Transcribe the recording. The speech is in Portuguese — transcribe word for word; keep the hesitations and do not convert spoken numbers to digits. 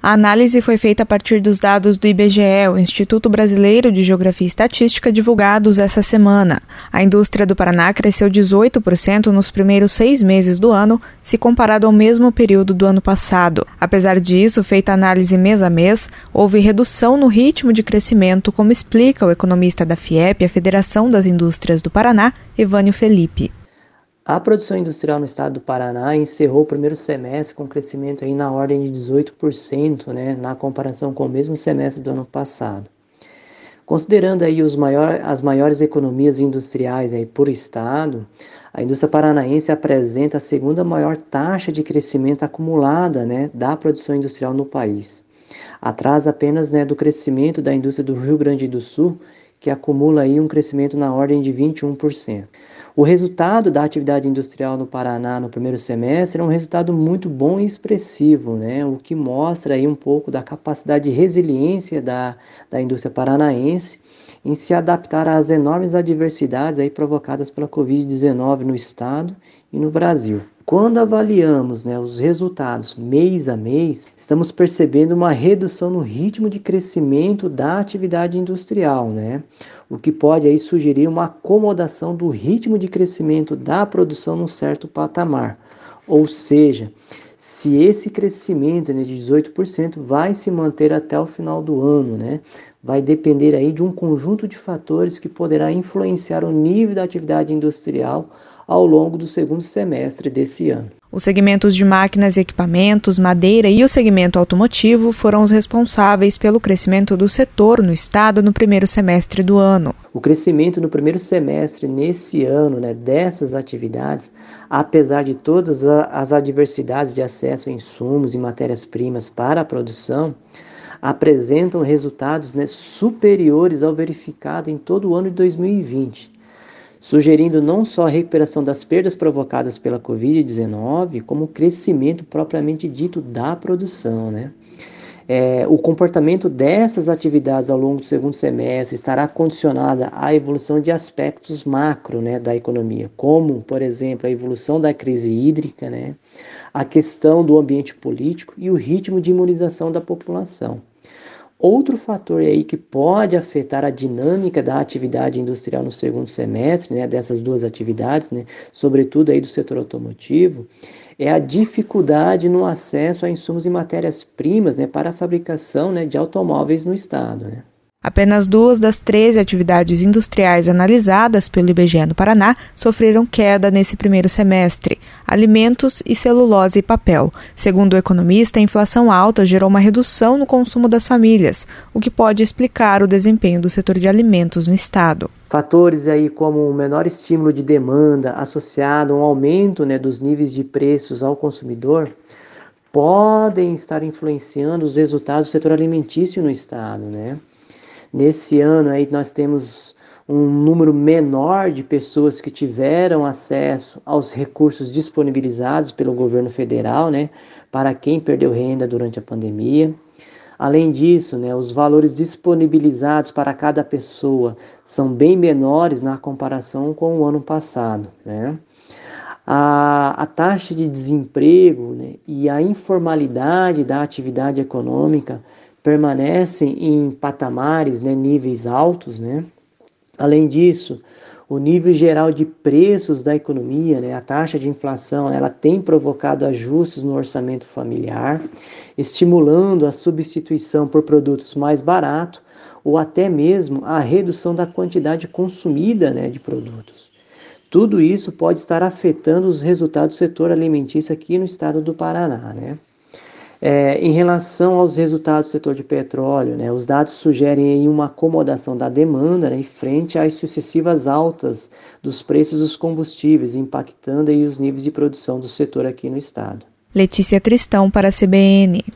A análise foi feita a partir dos dados do I B G E, o Instituto Brasileiro de Geografia e Estatística, divulgados essa semana. A indústria do Paraná cresceu dezoito por cento nos primeiros seis meses do ano, se comparado ao mesmo período do ano passado. Apesar disso, feita a análise mês a mês, houve redução no ritmo de crescimento, como explica o economista da FIEP, a Federação das Indústrias do Paraná, Evânio Felipe. A produção industrial no estado do Paraná encerrou o primeiro semestre com crescimento aí na ordem de dezoito por cento, né, na comparação com o mesmo semestre do ano passado. Considerando aí os maior, as maiores economias industriais aí por estado, a indústria paranaense apresenta a segunda maior taxa de crescimento acumulada, né, da produção industrial no país. Atrás apenas, né, do crescimento da indústria do Rio Grande do Sul, que acumula aí um crescimento na ordem de vinte e um por cento. O resultado da atividade industrial no Paraná no primeiro semestre é um resultado muito bom e expressivo, né? O que mostra aí um pouco da capacidade de resiliência da, da indústria paranaense em se adaptar às enormes adversidades aí provocadas pela covid dezenove no estado e no Brasil. Quando avaliamos, né, os resultados mês a mês, estamos percebendo uma redução no ritmo de crescimento da atividade industrial, né? O que pode aí sugerir uma acomodação do ritmo de crescimento da produção num certo patamar. Ou seja, se esse crescimento, né, de dezoito por cento vai se manter até o final do ano, né, vai depender aí de um conjunto de fatores que poderá influenciar o nível da atividade industrial ao longo do segundo semestre desse ano. Os segmentos de máquinas e equipamentos, madeira e o segmento automotivo foram os responsáveis pelo crescimento do setor no estado no primeiro semestre do ano. O crescimento no primeiro semestre nesse ano, né, dessas atividades, apesar de todas as adversidades de acesso a insumos e matérias-primas para a produção, apresentam resultados, né, superiores ao verificado em todo o ano de dois mil e vinte. Sugerindo não só a recuperação das perdas provocadas pela covid dezenove, como o crescimento propriamente dito da produção, né? É, o comportamento dessas atividades ao longo do segundo semestre estará condicionada à evolução de aspectos macro, né, da economia, como, por exemplo, a evolução da crise hídrica, né, a questão do ambiente político e o ritmo de imunização da população. Outro fator aí que pode afetar a dinâmica da atividade industrial no segundo semestre, né, dessas duas atividades, né, sobretudo aí do setor automotivo, é a dificuldade no acesso a insumos e matérias-primas, né, para a fabricação, né, de automóveis no estado, né. Apenas duas das treze atividades industriais analisadas pelo I B G E no Paraná sofreram queda nesse primeiro semestre: alimentos e celulose e papel. Segundo o economista, a inflação alta gerou uma redução no consumo das famílias, o que pode explicar o desempenho do setor de alimentos no estado. Fatores aí como o menor estímulo de demanda associado a um aumento, né, dos níveis de preços ao consumidor podem estar influenciando os resultados do setor alimentício no estado, né? Nesse ano aí nós temos um número menor de pessoas que tiveram acesso aos recursos disponibilizados pelo governo federal, né, para quem perdeu renda durante a pandemia. Além disso, né, os valores disponibilizados para cada pessoa são bem menores na comparação com o ano passado, né? A, a taxa de desemprego, né, e a informalidade da atividade econômica permanecem em patamares, né, níveis altos, né? Além disso, o nível geral de preços da economia, né, a taxa de inflação, ela tem provocado ajustes no orçamento familiar, estimulando a substituição por produtos mais baratos ou até mesmo a redução da quantidade consumida, né, de produtos. Tudo isso pode estar afetando os resultados do setor alimentício aqui no estado do Paraná, né? É, em relação aos resultados do setor de petróleo, né, os dados sugerem aí uma acomodação da demanda, né, frente às sucessivas altas dos preços dos combustíveis, impactando aí os níveis de produção do setor aqui no estado. Letícia Tristão para a C B N.